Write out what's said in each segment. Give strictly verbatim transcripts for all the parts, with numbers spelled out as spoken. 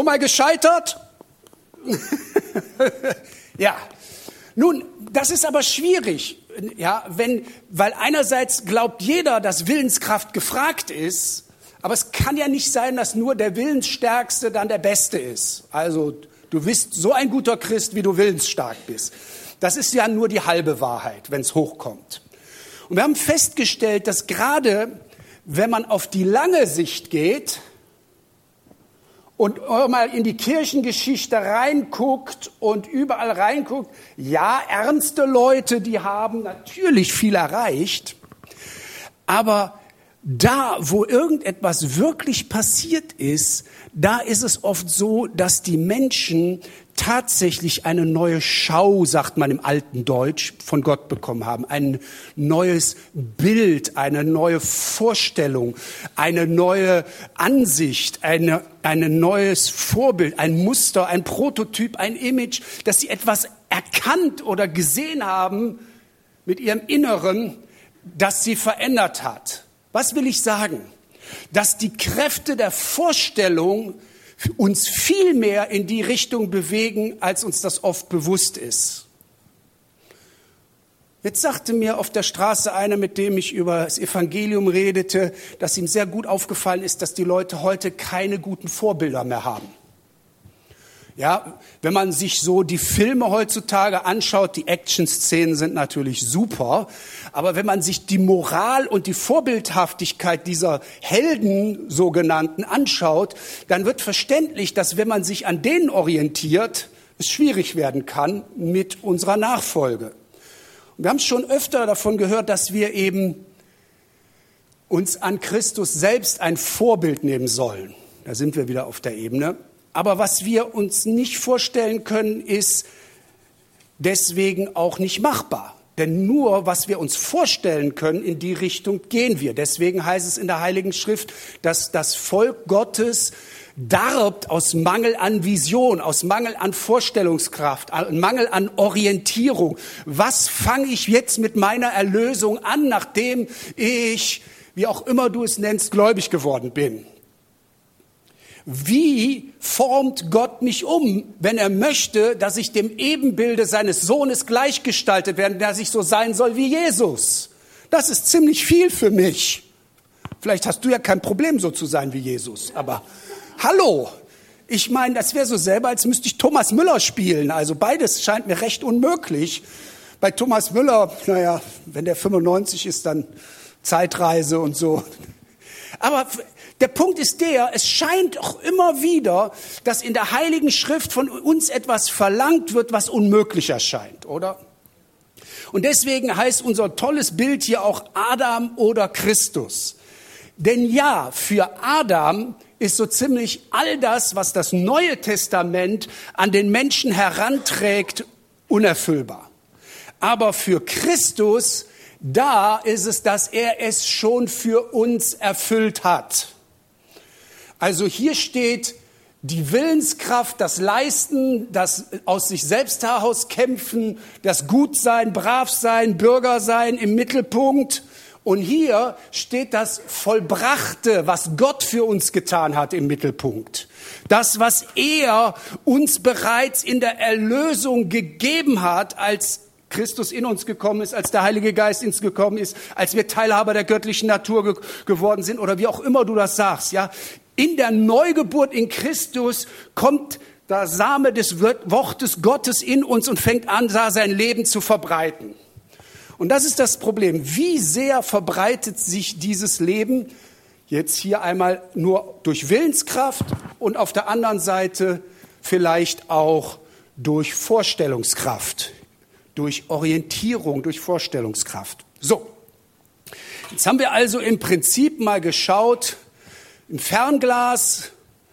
Schon mal gescheitert? Ja. Nun, das ist aber schwierig, ja, wenn, weil einerseits glaubt jeder, dass Willenskraft gefragt ist, aber es kann ja nicht sein, dass nur der Willensstärkste dann der Beste ist. Also du bist so ein guter Christ, wie du willensstark bist. Das ist ja nur die halbe Wahrheit, wenn es hochkommt. Und wir haben festgestellt, dass gerade wenn man auf die lange Sicht geht und mal in die Kirchengeschichte reinguckt und überall reinguckt, ja, ernste Leute, die haben natürlich viel erreicht, aber da, wo irgendetwas wirklich passiert ist, da ist es oft so, dass die Menschen tatsächlich eine neue Schau, sagt man im alten Deutsch, von Gott bekommen haben. Ein neues Bild, eine neue Vorstellung, eine neue Ansicht, eine, ein neues Vorbild, ein Muster, ein Prototyp, ein Image, dass sie etwas erkannt oder gesehen haben mit ihrem Inneren, das sie verändert hat. Was will ich sagen? Dass die Kräfte der Vorstellung uns viel mehr in die Richtung bewegen, als uns das oft bewusst ist. Jetzt sagte mir auf der Straße einer, mit dem ich über das Evangelium redete, dass ihm sehr gut aufgefallen ist, dass die Leute heute keine guten Vorbilder mehr haben. Ja, wenn man sich so die Filme heutzutage anschaut, die Action-Szenen sind natürlich super, aber wenn man sich die Moral und die Vorbildhaftigkeit dieser Helden sogenannten anschaut, dann wird verständlich, dass wenn man sich an denen orientiert, es schwierig werden kann mit unserer Nachfolge. Und wir haben schon öfter davon gehört, dass wir eben uns an Christus selbst ein Vorbild nehmen sollen. Da sind wir wieder auf der Ebene. Aber was wir uns nicht vorstellen können, ist deswegen auch nicht machbar. Denn nur, was wir uns vorstellen können, in die Richtung gehen wir. Deswegen heißt es in der Heiligen Schrift, dass das Volk Gottes darbt aus Mangel an Vision, aus Mangel an Vorstellungskraft, Mangel an Orientierung. Was fange ich jetzt mit meiner Erlösung an, nachdem ich, wie auch immer du es nennst, gläubig geworden bin? Wie formt Gott mich um, wenn er möchte, dass ich dem Ebenbilde seines Sohnes gleichgestaltet werde, dass ich so sein soll wie Jesus? Das ist ziemlich viel für mich. Vielleicht hast du ja kein Problem, so zu sein wie Jesus, aber hallo, ich meine, das wäre so selber, als müsste ich Thomas Müller spielen. Also beides scheint mir recht unmöglich. Bei Thomas Müller, naja, wenn der fünfundneunzig ist, dann Zeitreise und so. Aber der Punkt ist der, es scheint auch immer wieder, dass in der Heiligen Schrift von uns etwas verlangt wird, was unmöglich erscheint, oder? Und deswegen heißt unser tolles Bild hier auch Adam oder Christus. Denn ja, für Adam ist so ziemlich all das, was das Neue Testament an den Menschen heranträgt, unerfüllbar. Aber für Christus, da ist es, dass er es schon für uns erfüllt hat. Also hier steht die Willenskraft, das Leisten, das aus sich selbst heraus kämpfen, das Gutsein, Bravsein, Bürgersein im Mittelpunkt. Und hier steht das Vollbrachte, was Gott für uns getan hat, im Mittelpunkt. Das, was er uns bereits in der Erlösung gegeben hat, als Christus in uns gekommen ist, als der Heilige Geist in uns gekommen ist, als wir Teilhaber der göttlichen Natur ge- geworden sind oder wie auch immer du das sagst, ja. In der Neugeburt in Christus kommt der Same des Wortes Gottes in uns und fängt an, sein Leben zu verbreiten. Und das ist das Problem. Wie sehr verbreitet sich dieses Leben jetzt hier einmal nur durch Willenskraft und auf der anderen Seite vielleicht auch durch Vorstellungskraft, durch Orientierung, durch Vorstellungskraft. So, jetzt haben wir also im Prinzip mal geschaut, im Fernglas,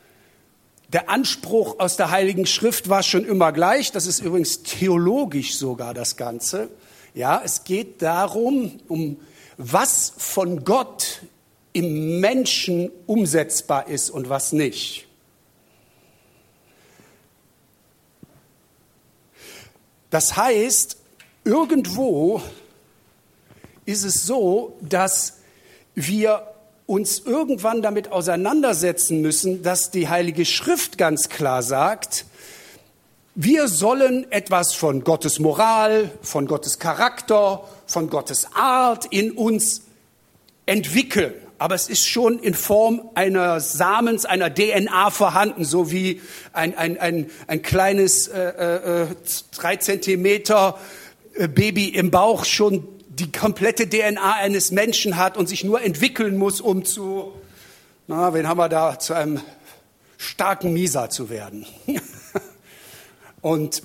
der Anspruch aus der Heiligen Schrift war schon immer gleich. Das ist übrigens theologisch sogar das Ganze. Ja, es geht darum, um was von Gott im Menschen umsetzbar ist und was nicht. Das heißt, irgendwo ist es so, dass wir uns irgendwann damit auseinandersetzen müssen, dass die Heilige Schrift ganz klar sagt, wir sollen etwas von Gottes Moral, von Gottes Charakter, von Gottes Art in uns entwickeln. Aber es ist schon in Form einer Samens, einer D N A vorhanden, so wie ein, ein, ein, ein kleines äh, äh, drei Zentimeter Baby im Bauch schon die komplette D N A eines Menschen hat und sich nur entwickeln muss, um zu, na, wen haben wir da, zu einem starken Misa zu werden. Und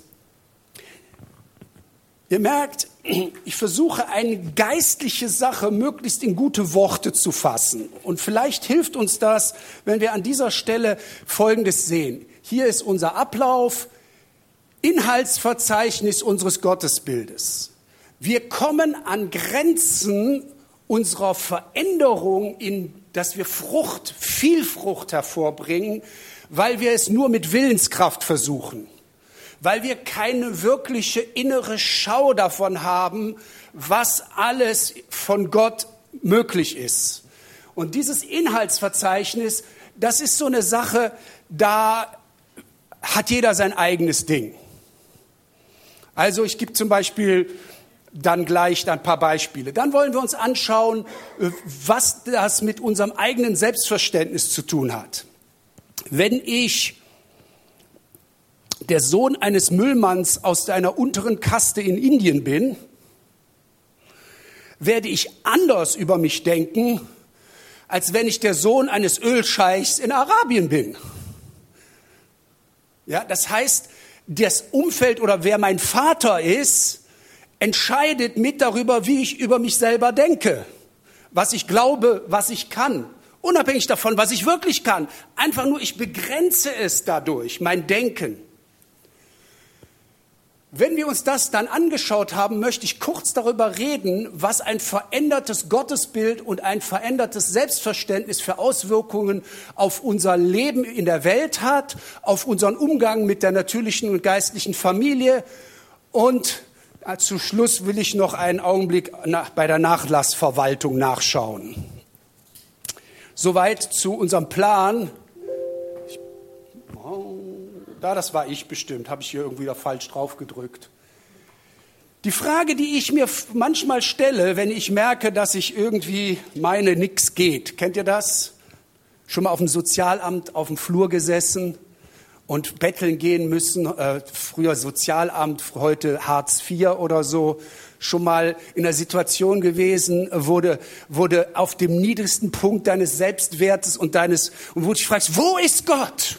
ihr merkt, ich versuche eine geistliche Sache möglichst in gute Worte zu fassen. Und vielleicht hilft uns das, wenn wir an dieser Stelle Folgendes sehen. Hier ist unser Ablauf, Inhaltsverzeichnis unseres Gottesbildes. Wir kommen an Grenzen unserer Veränderung, in, dass wir Frucht, viel Frucht hervorbringen, weil wir es nur mit Willenskraft versuchen. Weil wir keine wirkliche innere Schau davon haben, was alles von Gott möglich ist. Und dieses Inhaltsverzeichnis, das ist so eine Sache, da hat jeder sein eigenes Ding. Also ich gebe zum Beispiel dann gleich ein paar Beispiele. Dann wollen wir uns anschauen, was das mit unserem eigenen Selbstverständnis zu tun hat. Wenn ich der Sohn eines Müllmanns aus einer unteren Kaste in Indien bin, werde ich anders über mich denken, als wenn ich der Sohn eines Ölscheichs in Arabien bin. Ja, das heißt, das Umfeld oder wer mein Vater ist, entscheidet mit darüber, wie ich über mich selber denke, was ich glaube, was ich kann. Unabhängig davon, was ich wirklich kann. Einfach nur, ich begrenze es dadurch, mein Denken. Wenn wir uns das dann angeschaut haben, möchte ich kurz darüber reden, was ein verändertes Gottesbild und ein verändertes Selbstverständnis für Auswirkungen auf unser Leben in der Welt hat, auf unseren Umgang mit der natürlichen und geistlichen Familie. Und zu Schluss will ich noch einen Augenblick bei der Nachlassverwaltung nachschauen. Soweit zu unserem Plan. Ich, oh, da, das war ich bestimmt, habe ich hier irgendwie da falsch drauf gedrückt. Die Frage, die ich mir manchmal stelle, wenn ich merke, dass ich irgendwie meine, nix geht. Kennt ihr das? Schon mal auf dem Sozialamt auf dem Flur gesessen und betteln gehen müssen, äh, früher Sozialamt, heute Hartz vier oder so, schon mal in der Situation gewesen, wurde, wurde auf dem niedrigsten Punkt deines Selbstwertes und deines, und wo du dich fragst, wo ist Gott?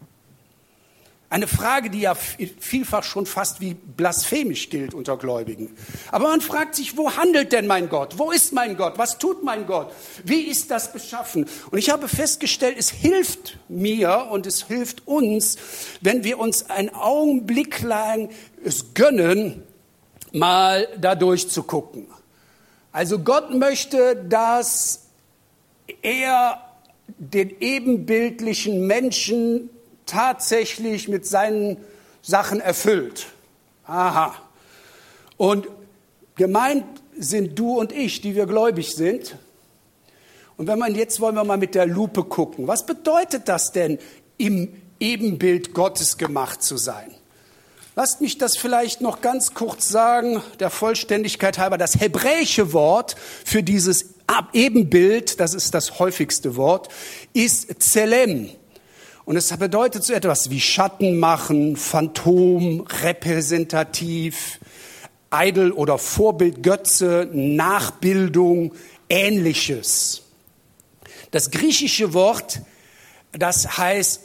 Eine Frage, die ja vielfach schon fast wie blasphemisch gilt unter Gläubigen. Aber man fragt sich, wo handelt denn mein Gott? Wo ist mein Gott? Was tut mein Gott? Wie ist das beschaffen? Und ich habe festgestellt, es hilft mir und es hilft uns, wenn wir uns einen Augenblick lang es gönnen, mal da durchzugucken. Also Gott möchte, dass er den ebenbildlichen Menschen tatsächlich mit seinen Sachen erfüllt. Aha. Und gemeint sind du und ich, die wir gläubig sind. Und wenn man jetzt wollen wir mal mit der Lupe gucken. Was bedeutet das denn, im Ebenbild Gottes gemacht zu sein? Lasst mich das vielleicht noch ganz kurz sagen, der Vollständigkeit halber. Das hebräische Wort für dieses Ebenbild, das ist das häufigste Wort, ist Zelem. Und es bedeutet so etwas wie Schatten machen, Phantom, repräsentativ, Idol oder Vorbild, Götze, Nachbildung, Ähnliches. Das griechische Wort, das heißt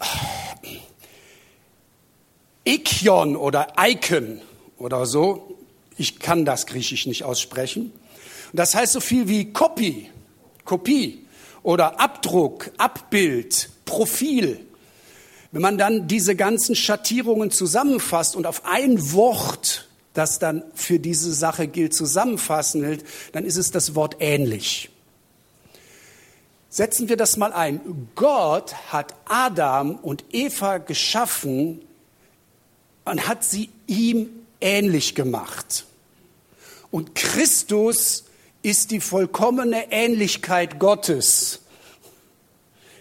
Ikion oder Icon oder so. Ich kann das Griechisch nicht aussprechen. Das heißt so viel wie Kopie, Kopie oder Abdruck, Abbild, Profil. Wenn man dann diese ganzen Schattierungen zusammenfasst und auf ein Wort, das dann für diese Sache gilt, zusammenfassen will, dann ist es das Wort ähnlich. Setzen wir das mal ein. Gott hat Adam und Eva geschaffen und hat sie ihm ähnlich gemacht. Und Christus ist die vollkommene Ähnlichkeit Gottes.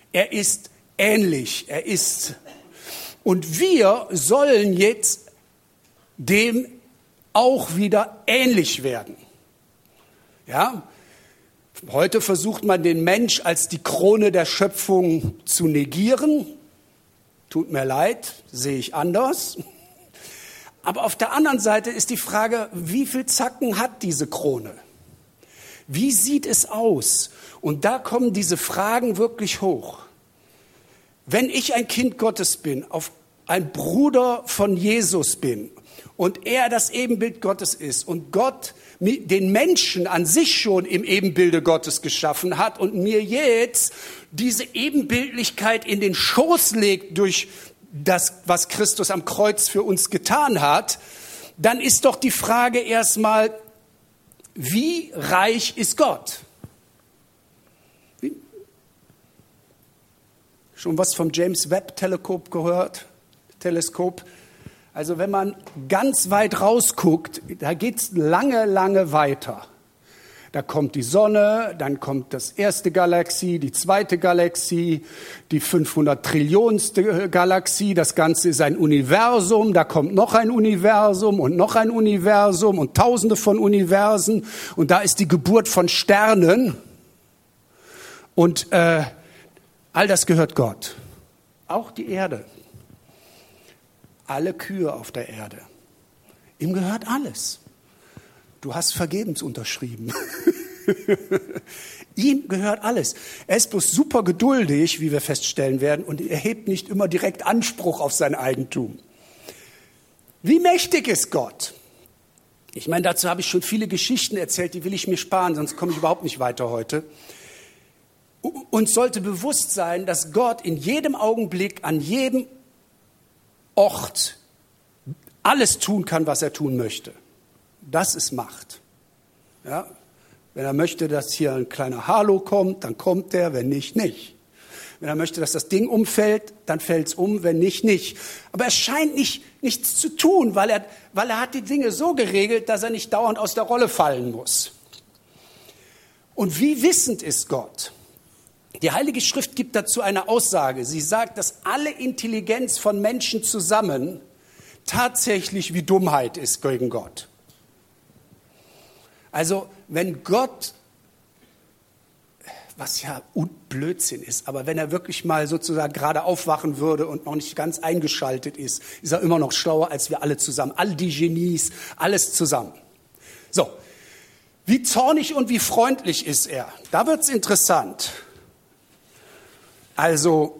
Er ist ähnlich. Er ist. Und wir sollen jetzt dem auch wieder ähnlich werden. Ja? Heute versucht man den Mensch als die Krone der Schöpfung zu negieren. Tut mir leid, sehe ich anders. Aber auf der anderen Seite ist die Frage, wie viel Zacken hat diese Krone? Wie sieht es aus? Und da kommen diese Fragen wirklich hoch. Wenn ich ein Kind Gottes bin, auf ein Bruder von Jesus bin und er das Ebenbild Gottes ist und Gott den Menschen an sich schon im Ebenbilde Gottes geschaffen hat und mir jetzt diese Ebenbildlichkeit in den Schoß legt durch das, was Christus am Kreuz für uns getan hat, dann ist doch die Frage erstmal, wie reich ist Gott? Wie? Schon was vom James Webb Teleskop gehört? Teleskop. Also wenn man ganz weit rausguckt, da geht's lange, lange weiter. Da kommt die Sonne, dann kommt das erste Galaxie, die zweite Galaxie, die fünfhundert Trillionste Galaxie. Das Ganze ist ein Universum, da kommt noch ein Universum und noch ein Universum und tausende von Universen. Und da ist die Geburt von Sternen. Und äh, all das gehört Gott. Auch die Erde. Alle Kühe auf der Erde. Ihm gehört alles. Du hast vergebens unterschrieben. Ihm gehört alles. Er ist bloß super geduldig, wie wir feststellen werden, und er hebt nicht immer direkt Anspruch auf sein Eigentum. Wie mächtig ist Gott? Ich meine, dazu habe ich schon viele Geschichten erzählt, die will ich mir sparen, sonst komme ich überhaupt nicht weiter heute. Uns sollte bewusst sein, dass Gott in jedem Augenblick, an jedem Ort alles tun kann, was er tun möchte. Das ist Macht. Ja? Wenn er möchte, dass hier ein kleiner Halo kommt, dann kommt der, wenn nicht, nicht. Wenn er möchte, dass das Ding umfällt, dann fällt es um, wenn nicht, nicht. Aber er scheint nicht, nichts zu tun, weil er, weil er hat die Dinge so geregelt, dass er nicht dauernd aus der Rolle fallen muss. Und wie wissend ist Gott? Die Heilige Schrift gibt dazu eine Aussage. Sie sagt, dass alle Intelligenz von Menschen zusammen tatsächlich wie Dummheit ist gegen Gott. Also wenn Gott, was ja Blödsinn ist, aber wenn er wirklich mal sozusagen gerade aufwachen würde und noch nicht ganz eingeschaltet ist, ist er immer noch schlauer als wir alle zusammen. All die Genies, alles zusammen. So, wie zornig und wie freundlich ist er? Da wird's interessant. Also,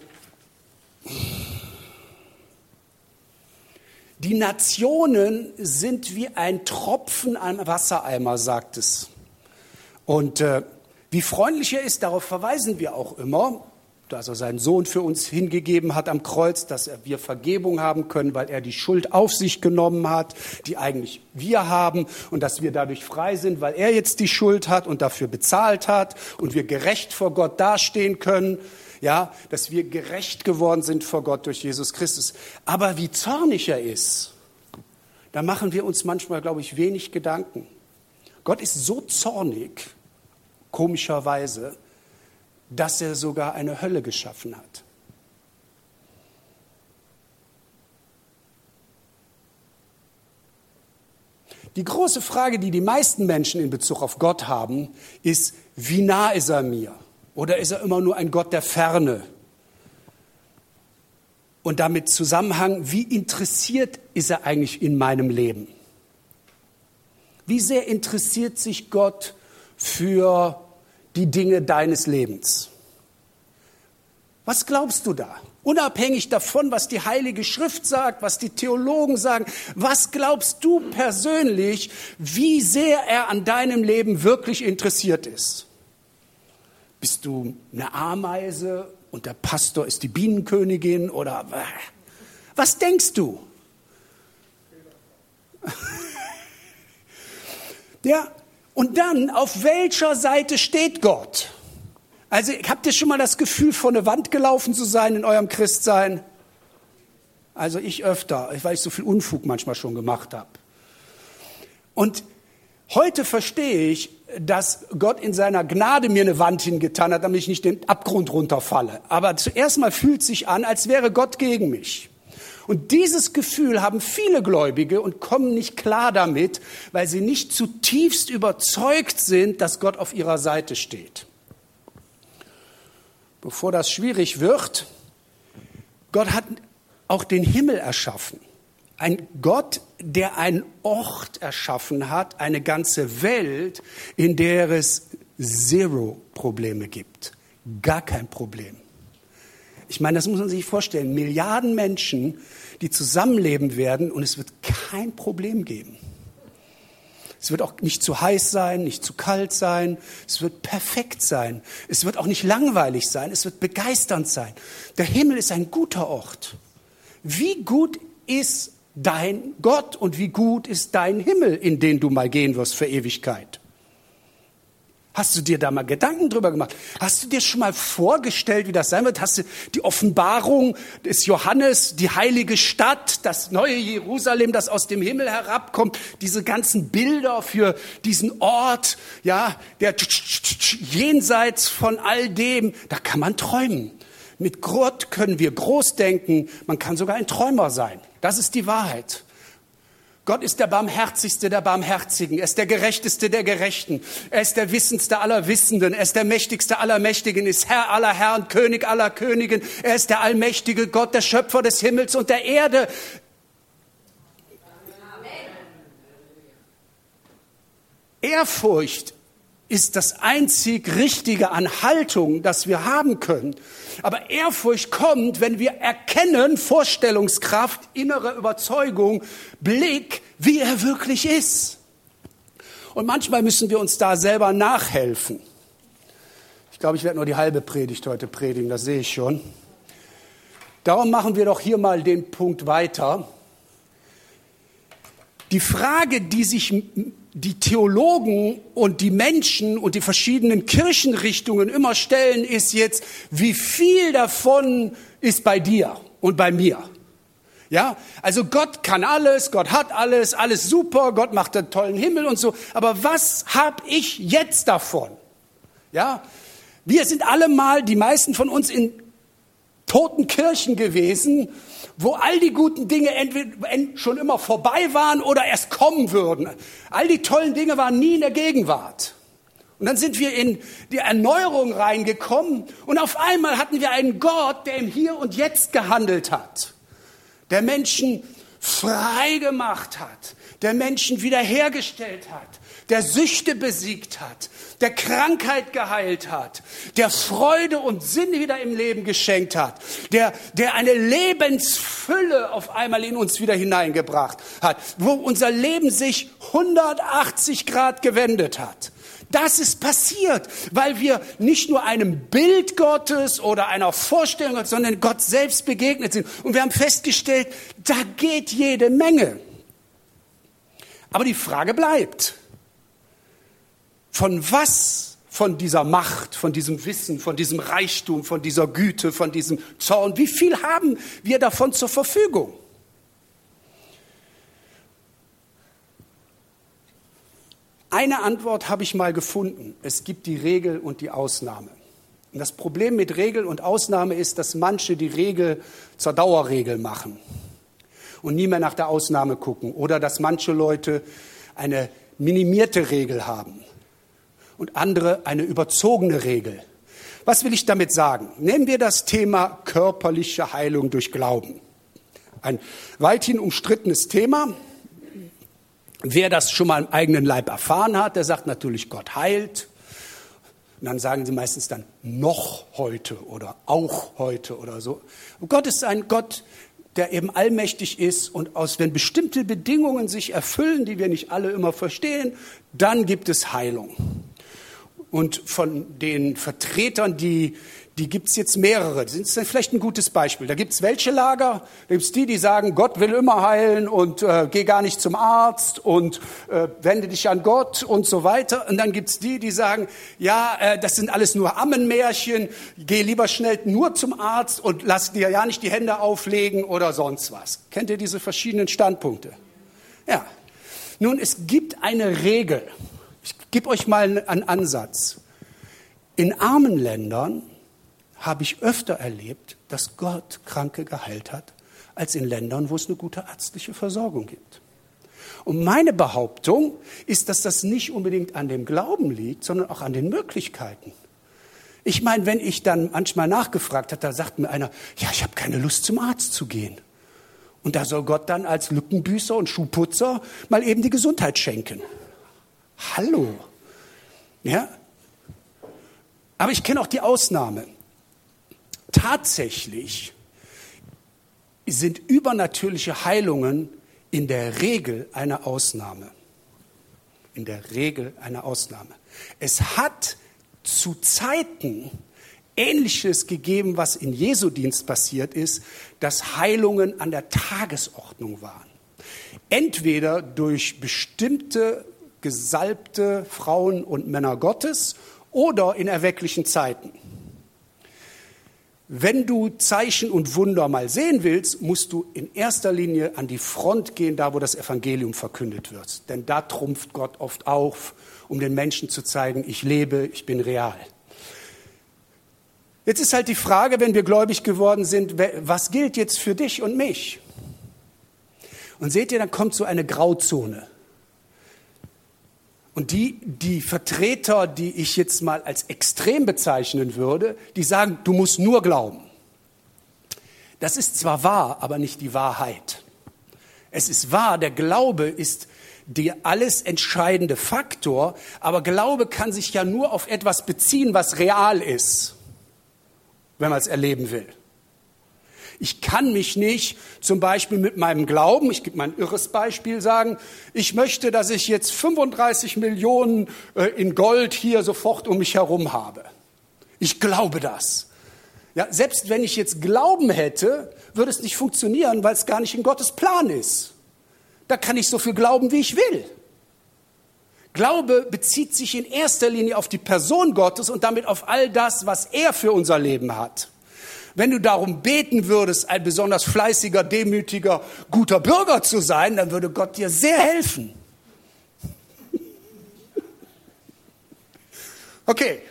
die Nationen sind wie ein Tropfen am Wassereimer, sagt es. Und äh, wie freundlich er ist, darauf verweisen wir auch immer, dass er seinen Sohn für uns hingegeben hat am Kreuz, dass wir Vergebung haben können, weil er die Schuld auf sich genommen hat, die eigentlich wir haben, und dass wir dadurch frei sind, weil er jetzt die Schuld hat und dafür bezahlt hat und wir gerecht vor Gott dastehen können. Ja, dass wir gerecht geworden sind vor Gott durch Jesus Christus. Aber wie zornig er ist, da machen wir uns manchmal, glaube ich, wenig Gedanken. Gott ist so zornig, komischerweise, dass er sogar eine Hölle geschaffen hat. Die große Frage, die die meisten Menschen in Bezug auf Gott haben, ist, wie nah ist er mir? Oder ist er immer nur ein Gott der Ferne? Und damit Zusammenhang, wie interessiert ist er eigentlich in meinem Leben? Wie sehr interessiert sich Gott für die Dinge deines Lebens? Was glaubst du da? Unabhängig davon, was die Heilige Schrift sagt, was die Theologen sagen, was glaubst du persönlich, wie sehr er an deinem Leben wirklich interessiert ist? Bist du eine Ameise und der Pastor ist die Bienenkönigin oder was denkst du? Ja, und dann, auf welcher Seite steht Gott? Also habt ihr schon mal das Gefühl, vor eine Wand gelaufen zu sein in eurem Christsein? Also ich öfter, weil ich so viel Unfug manchmal schon gemacht habe. Und heute verstehe ich, dass Gott in seiner Gnade mir eine Wand hingetan hat, damit ich nicht den Abgrund runterfalle. Aber zuerst mal fühlt es sich an, als wäre Gott gegen mich. Und dieses Gefühl haben viele Gläubige und kommen nicht klar damit, weil sie nicht zutiefst überzeugt sind, dass Gott auf ihrer Seite steht. Bevor das schwierig wird, Gott hat auch den Himmel erschaffen. Ein Gott, der einen Ort erschaffen hat, eine ganze Welt, in der es zero Probleme gibt. Gar kein Problem. Ich meine, das muss man sich vorstellen. Milliarden Menschen, die zusammenleben werden und es wird kein Problem geben. Es wird auch nicht zu heiß sein, nicht zu kalt sein. Es wird perfekt sein. Es wird auch nicht langweilig sein. Es wird begeisternd sein. Der Himmel ist ein guter Ort. Wie gut ist dein Gott und wie gut ist dein Himmel, in den du mal gehen wirst für Ewigkeit? Hast du dir da mal Gedanken drüber gemacht? Hast du dir schon mal vorgestellt, wie das sein wird? Hast du die Offenbarung des Johannes, die heilige Stadt, das neue Jerusalem, das aus dem Himmel herabkommt, diese ganzen Bilder für diesen Ort, ja, der jenseits von all dem, da kann man träumen. Mit Gott können wir groß denken, man kann sogar ein Träumer sein. Das ist die Wahrheit. Gott ist der Barmherzigste der Barmherzigen. Er ist der Gerechteste der Gerechten. Er ist der Wissendste aller Wissenden. Er ist der Mächtigste aller Mächtigen. Er ist Herr aller Herren, König aller Königen. Er ist der allmächtige Gott, der Schöpfer des Himmels und der Erde. Ehrfurcht ist das einzig Richtige an Haltung, das wir haben können. Aber Ehrfurcht kommt, wenn wir erkennen, Vorstellungskraft, innere Überzeugung, Blick, wie er wirklich ist. Und manchmal müssen wir uns da selber nachhelfen. Ich glaube, ich werde nur die halbe Predigt heute predigen, das sehe ich schon. Darum machen wir doch hier mal den Punkt weiter. Die Frage, die sich die Theologen und die Menschen und die verschiedenen Kirchenrichtungen immer stellen, ist jetzt, wie viel davon ist bei dir und bei mir? Ja, also Gott kann alles, Gott hat alles, alles super, Gott macht einen tollen Himmel und so. Aber was habe ich jetzt davon? Ja, wir sind alle mal, die meisten von uns, in toten Kirchen gewesen, wo all die guten Dinge entweder schon immer vorbei waren oder erst kommen würden. All die tollen Dinge waren nie in der Gegenwart. Und dann sind wir in die Erneuerung reingekommen und auf einmal hatten wir einen Gott, der im Hier und Jetzt gehandelt hat, der Menschen frei gemacht hat, der Menschen wiederhergestellt hat, der Süchte besiegt hat, der Krankheit geheilt hat, der Freude und Sinn wieder im Leben geschenkt hat, der, der eine Lebensfülle auf einmal in uns wieder hineingebracht hat, wo unser Leben sich hundertachtzig Grad gewendet hat. Das ist passiert, weil wir nicht nur einem Bild Gottes oder einer Vorstellung Gottes, sondern Gott selbst begegnet sind. Und wir haben festgestellt, da geht jede Menge. Aber die Frage bleibt, von was, von dieser Macht, von diesem Wissen, von diesem Reichtum, von dieser Güte, von diesem Zorn, wie viel haben wir davon zur Verfügung? Eine Antwort habe ich mal gefunden. Es gibt die Regel und die Ausnahme. Und das Problem mit Regel und Ausnahme ist, dass manche die Regel zur Dauerregel machen und nie mehr nach der Ausnahme gucken. Oder dass manche Leute eine minimierte Regel haben und andere eine überzogene Regel. Was will ich damit sagen? Nehmen wir das Thema körperliche Heilung durch Glauben. Ein weithin umstrittenes Thema. Wer das schon mal im eigenen Leib erfahren hat, der sagt natürlich, Gott heilt. Und dann sagen sie meistens dann noch heute oder auch heute oder so. Und Gott ist ein Gott, der eben allmächtig ist und aus, wenn bestimmte Bedingungen sich erfüllen, die wir nicht alle immer verstehen, dann gibt es Heilung. Und von den Vertretern, die, die gibt es jetzt mehrere. Das ist vielleicht ein gutes Beispiel. Da gibt es welche Lager? Da gibt es die, die sagen, Gott will immer heilen und äh, geh gar nicht zum Arzt und äh, wende dich an Gott und so weiter. Und dann gibt es die, die sagen, ja, äh, das sind alles nur Ammenmärchen, geh lieber schnell nur zum Arzt und lass dir ja nicht die Hände auflegen oder sonst was. Kennt ihr diese verschiedenen Standpunkte? Ja. Nun, es gibt eine Regel. Ich gebe euch mal einen Ansatz. In armen Ländern habe ich öfter erlebt, dass Gott Kranke geheilt hat, als in Ländern, wo es eine gute ärztliche Versorgung gibt. Und meine Behauptung ist, dass das nicht unbedingt an dem Glauben liegt, sondern auch an den Möglichkeiten. Ich meine, wenn ich dann manchmal nachgefragt habe, da sagt mir einer, ja, ich habe keine Lust zum Arzt zu gehen. Und da soll Gott dann als Lückenbüßer und Schuhputzer mal eben die Gesundheit schenken. Hallo. Ja? Aber ich kenne auch die Ausnahme. Tatsächlich sind übernatürliche Heilungen in der Regel eine Ausnahme. In der Regel eine Ausnahme. Es hat zu Zeiten Ähnliches gegeben, was in Jesu Dienst passiert ist, dass Heilungen an der Tagesordnung waren. Entweder durch bestimmte gesalbte Frauen und Männer Gottes oder in erwecklichen Zeiten. Wenn du Zeichen und Wunder mal sehen willst, musst du in erster Linie an die Front gehen, da wo das Evangelium verkündet wird. Denn da trumpft Gott oft auf, um den Menschen zu zeigen, ich lebe, ich bin real. Jetzt ist halt die Frage, wenn wir gläubig geworden sind, was gilt jetzt für dich und mich? Und seht ihr, dann kommt so eine Grauzone. Und die, die Vertreter, die ich jetzt mal als extrem bezeichnen würde, die sagen, du musst nur glauben. Das ist zwar wahr, aber nicht die Wahrheit. Es ist wahr, der Glaube ist der alles entscheidende Faktor, aber Glaube kann sich ja nur auf etwas beziehen, was real ist, wenn man es erleben will. Ich kann mich nicht zum Beispiel mit meinem Glauben, ich gebe mal ein irres Beispiel, sagen, ich möchte, dass ich jetzt fünfunddreißig Millionen in Gold hier sofort um mich herum habe. Ich glaube das. Ja, selbst wenn ich jetzt Glauben hätte, würde es nicht funktionieren, weil es gar nicht in Gottes Plan ist. Da kann ich so viel glauben, wie ich will. Glaube bezieht sich in erster Linie auf die Person Gottes und damit auf all das, was er für unser Leben hat. Wenn du darum beten würdest, ein besonders fleißiger, demütiger, guter Bürger zu sein, dann würde Gott dir sehr helfen. Okay.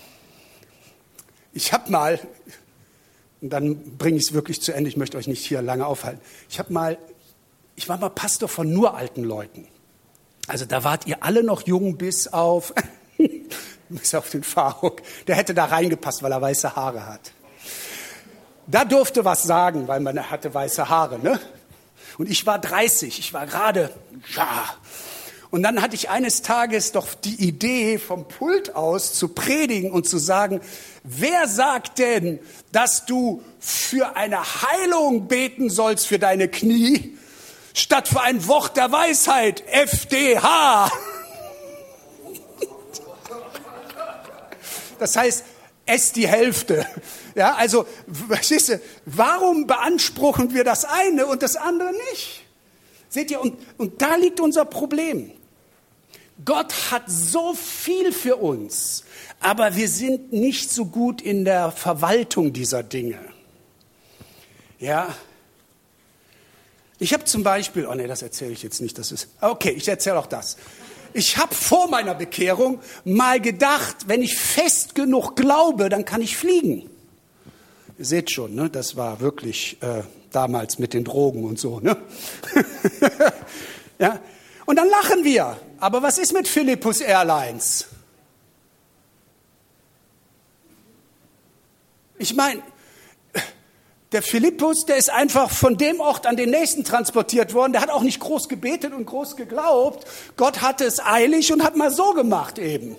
Ich habe mal, und dann bringe ich es wirklich zu Ende, ich möchte euch nicht hier lange aufhalten. Ich habe mal, ich war mal Pastor von nur alten Leuten. Also da wart ihr alle noch jung bis auf, bis auf den Faruk. Der hätte da reingepasst, weil er weiße Haare hat. Da durfte was sagen, weil man hatte weiße Haare, ne? Und ich war dreißig, ich war gerade, ja. Und dann hatte ich eines Tages doch die Idee, vom Pult aus zu predigen und zu sagen, wer sagt denn, dass du für eine Heilung beten sollst für deine Knie, statt für ein Wort der Weisheit, F D H? Das heißt, ess die Hälfte. Ja, also, verstehst du, warum beanspruchen wir das eine und das andere nicht? Seht ihr, und, und da liegt unser Problem. Gott hat so viel für uns, aber wir sind nicht so gut in der Verwaltung dieser Dinge. Ja, ich habe zum Beispiel, oh nee, das erzähle ich jetzt nicht, das ist, okay, ich erzähle auch das. Ich habe vor meiner Bekehrung mal gedacht, wenn ich fest genug glaube, dann kann ich fliegen. Ihr seht schon, ne, das war wirklich äh, damals mit den Drogen und so. Ne? Ja? Und dann lachen wir. Aber was ist mit Philippus Airlines? Ich meine, der Philippus, der ist einfach von dem Ort an den nächsten transportiert worden. Der hat auch nicht groß gebetet und groß geglaubt. Gott hatte es eilig und hat mal so gemacht eben.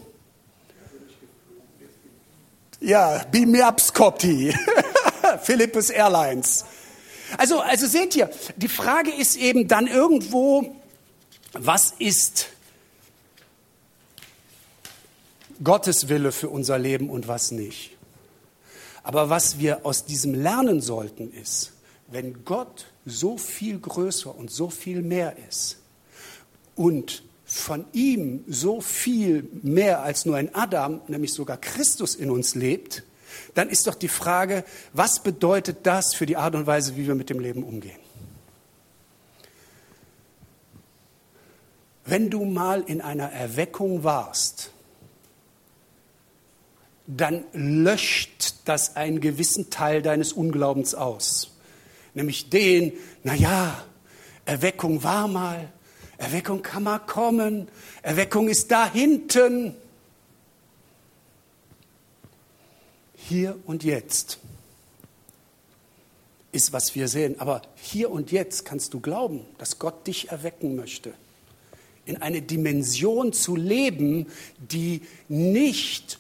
Ja, beam me up, Scotty. Philippus Airlines. Also, also seht ihr, die Frage ist eben dann irgendwo, was ist Gottes Wille für unser Leben und was nicht? Aber was wir aus diesem lernen sollten ist, wenn Gott so viel größer und so viel mehr ist und von ihm so viel mehr als nur ein Adam, nämlich sogar Christus in uns lebt, dann ist doch die Frage, was bedeutet das für die Art und Weise, wie wir mit dem Leben umgehen? Wenn du mal in einer Erweckung warst, dann löscht das einen gewissen Teil deines Unglaubens aus. Nämlich den, naja, Erweckung war mal, Erweckung kann mal kommen, Erweckung ist da hinten. Hier und jetzt ist, was wir sehen. Aber hier und jetzt kannst du glauben, dass Gott dich erwecken möchte. In eine Dimension zu leben, die nicht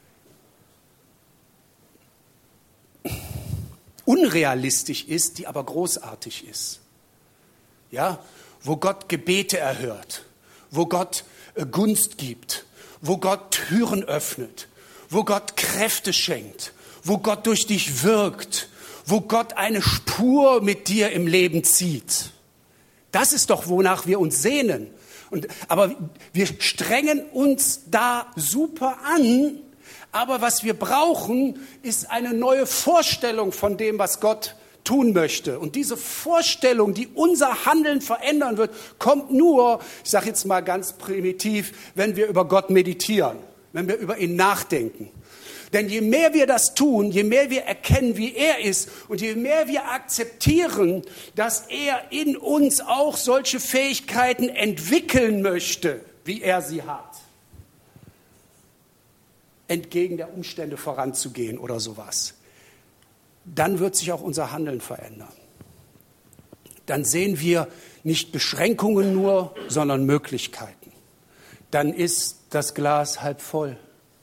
unrealistisch ist, die aber großartig ist. Ja, wo Gott Gebete erhört, wo Gott Gunst gibt, wo Gott Türen öffnet, wo Gott Kräfte schenkt, wo Gott durch dich wirkt, wo Gott eine Spur mit dir im Leben zieht. Das ist doch, wonach wir uns sehnen. Und, aber wir strengen uns da super an, aber was wir brauchen, ist eine neue Vorstellung von dem, was Gott tun möchte. Und diese Vorstellung, die unser Handeln verändern wird, kommt nur, ich sage jetzt mal ganz primitiv, wenn wir über Gott meditieren, wenn wir über ihn nachdenken. Denn je mehr wir das tun, je mehr wir erkennen, wie er ist und je mehr wir akzeptieren, dass er in uns auch solche Fähigkeiten entwickeln möchte, wie er sie hat, entgegen der Umstände voranzugehen oder sowas, dann wird sich auch unser Handeln verändern. Dann sehen wir nicht Beschränkungen nur, sondern Möglichkeiten. Dann ist das Glas halb voll.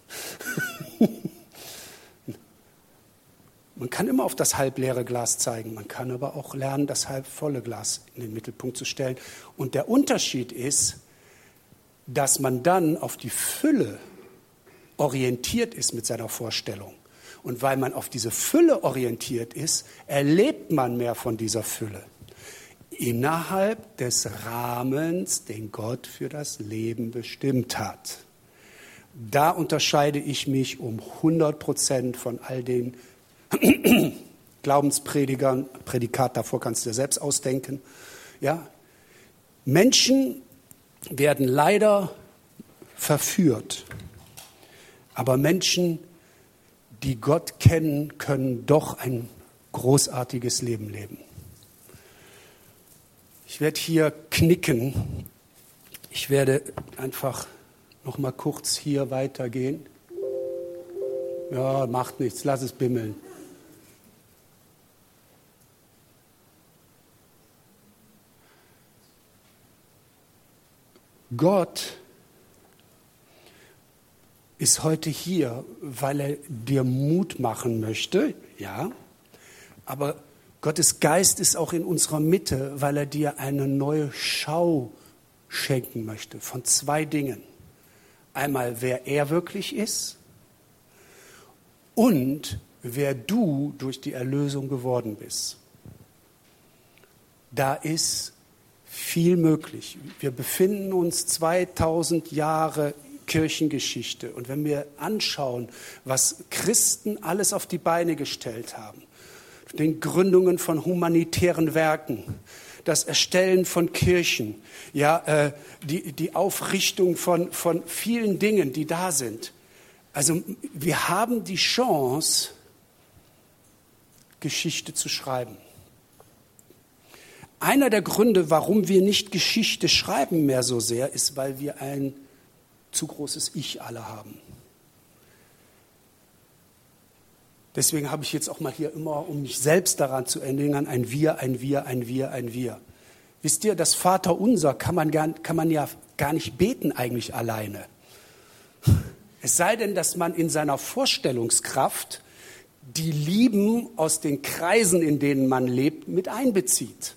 Man kann immer auf das halbleere Glas zeigen, man kann aber auch lernen, das halbvolle Glas in den Mittelpunkt zu stellen. Und der Unterschied ist, dass man dann auf die Fülle orientiert ist mit seiner Vorstellung. Und weil man auf diese Fülle orientiert ist, erlebt man mehr von dieser Fülle. Innerhalb des Rahmens, den Gott für das Leben bestimmt hat. Da unterscheide ich mich um hundert Prozent von all den Glaubenspredigern, Prädikat, davor kannst du dir selbst ausdenken. Ja? Menschen werden leider verführt, aber Menschen, die Gott kennen, können doch ein großartiges Leben leben. Ich werde hier knicken. Ich werde einfach noch mal kurz hier weitergehen. Ja, macht nichts, lass es bimmeln. Gott ist heute hier, weil er dir Mut machen möchte, ja, aber Gottes Geist ist auch in unserer Mitte, weil er dir eine neue Schau schenken möchte von zwei Dingen. Einmal, wer er wirklich ist und wer du durch die Erlösung geworden bist. Da ist viel möglich. Wir befinden uns zweitausend Jahre Kirchengeschichte. Und wenn wir anschauen, was Christen alles auf die Beine gestellt haben, den Gründungen von humanitären Werken, das Erstellen von Kirchen, ja, äh, die, die Aufrichtung von, von vielen Dingen, die da sind. Also wir haben die Chance, Geschichte zu schreiben. Einer der Gründe, warum wir nicht Geschichte schreiben mehr so sehr, ist, weil wir ein zu großes Ich alle haben. Deswegen habe ich jetzt auch mal hier immer, um mich selbst daran zu erinnern, ein Wir, ein Wir, ein Wir, ein Wir. Wisst ihr, das Vaterunser kann man, gar, kann man ja gar nicht beten eigentlich alleine. Es sei denn, dass man in seiner Vorstellungskraft die Lieben aus den Kreisen, in denen man lebt, mit einbezieht.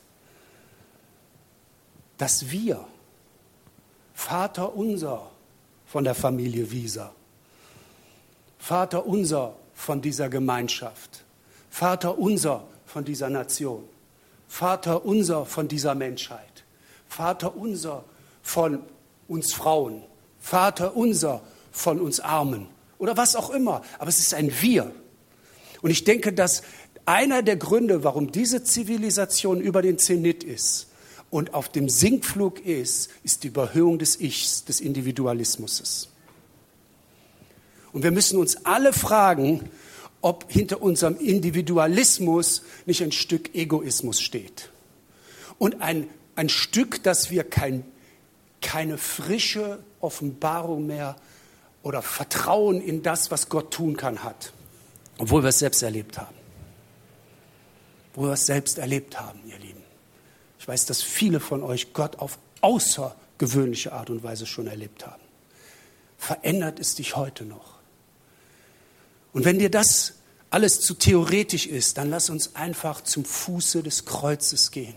Das Wir, Vater unser von der Familie Wieser, Vater unser von dieser Gemeinschaft, Vater unser von dieser Nation, Vater unser von dieser Menschheit, Vater unser von uns Frauen, Vater unser von uns Armen oder was auch immer. Aber es ist ein Wir. Und ich denke, dass einer der Gründe, warum diese Zivilisation über den Zenit ist und auf dem Sinkflug ist, ist die Überhöhung des Ichs, des Individualismus. Und wir müssen uns alle fragen, ob hinter unserem Individualismus nicht ein Stück Egoismus steht. Und ein, ein Stück, dass wir kein, keine frische Offenbarung mehr oder Vertrauen in das, was Gott tun kann, hat. Obwohl wir es selbst erlebt haben. Obwohl wir es selbst erlebt haben, ihr Lieben. Ich weiß, dass viele von euch Gott auf außergewöhnliche Art und Weise schon erlebt haben. Verändert es dich heute noch? Und wenn dir das alles zu theoretisch ist, dann lass uns einfach zum Fuße des Kreuzes gehen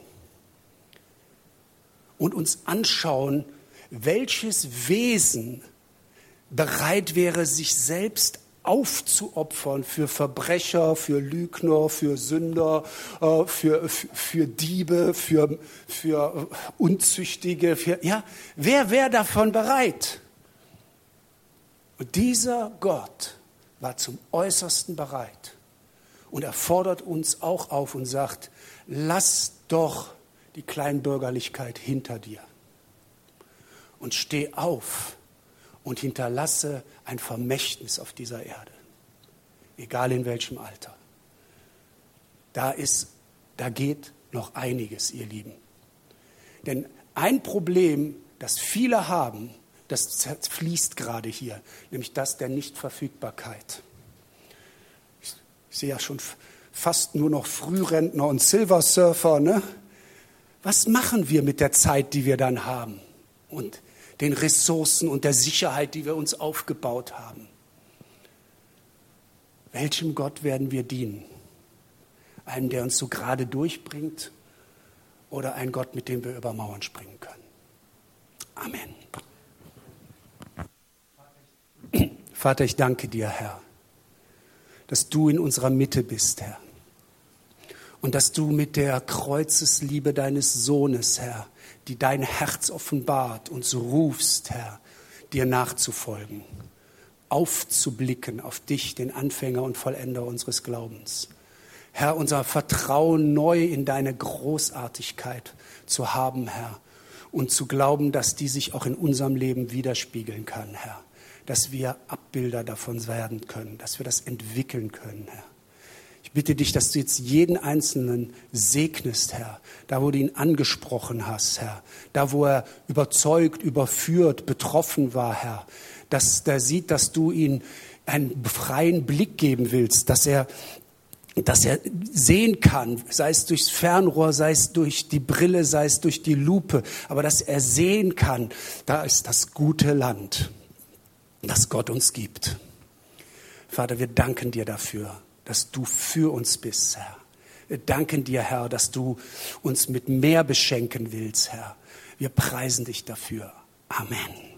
und uns anschauen, welches Wesen bereit wäre, sich selbst aufzuopfern für Verbrecher, für Lügner, für Sünder, äh, für, für, für Diebe, für, für Unzüchtige. Für, ja, wer wäre davon bereit? Und dieser Gott war zum Äußersten bereit. Und er fordert uns auch auf und sagt, lass doch die Kleinbürgerlichkeit hinter dir und steh auf und hinterlasse ein Vermächtnis auf dieser Erde, egal in welchem Alter. Da ist, da geht noch einiges, ihr Lieben. Denn ein Problem, das viele haben, das fließt gerade hier, nämlich das der Nichtverfügbarkeit. Ich, ich sehe ja schon fast nur noch Frührentner und Silversurfer, ne? Was machen wir mit der Zeit, die wir dann haben? Und den Ressourcen und der Sicherheit, die wir uns aufgebaut haben. Welchem Gott werden wir dienen? Einem, der uns so gerade durchbringt, oder ein Gott, mit dem wir über Mauern springen können? Amen. Vater, ich danke dir, Herr, dass du in unserer Mitte bist, Herr. Und dass du mit der Kreuzesliebe deines Sohnes, Herr, die dein Herz offenbart, uns rufst, Herr, dir nachzufolgen, aufzublicken auf dich, den Anfänger und Vollender unseres Glaubens. Herr, unser Vertrauen neu in deine Großartigkeit zu haben, Herr, und zu glauben, dass die sich auch in unserem Leben widerspiegeln kann, Herr, dass wir Abbilder davon werden können, dass wir das entwickeln können, Herr. Ich bitte dich, dass du jetzt jeden Einzelnen segnest, Herr, da wo du ihn angesprochen hast, Herr, da wo er überzeugt, überführt, betroffen war, Herr, dass der sieht, dass du ihm einen freien Blick geben willst, dass er, dass er sehen kann, sei es durchs Fernrohr, sei es durch die Brille, sei es durch die Lupe, aber dass er sehen kann, da ist das gute Land, das Gott uns gibt. Vater, wir danken dir dafür, dass du für uns bist, Herr. Wir danken dir, Herr, dass du uns mit mehr beschenken willst, Herr. Wir preisen dich dafür. Amen.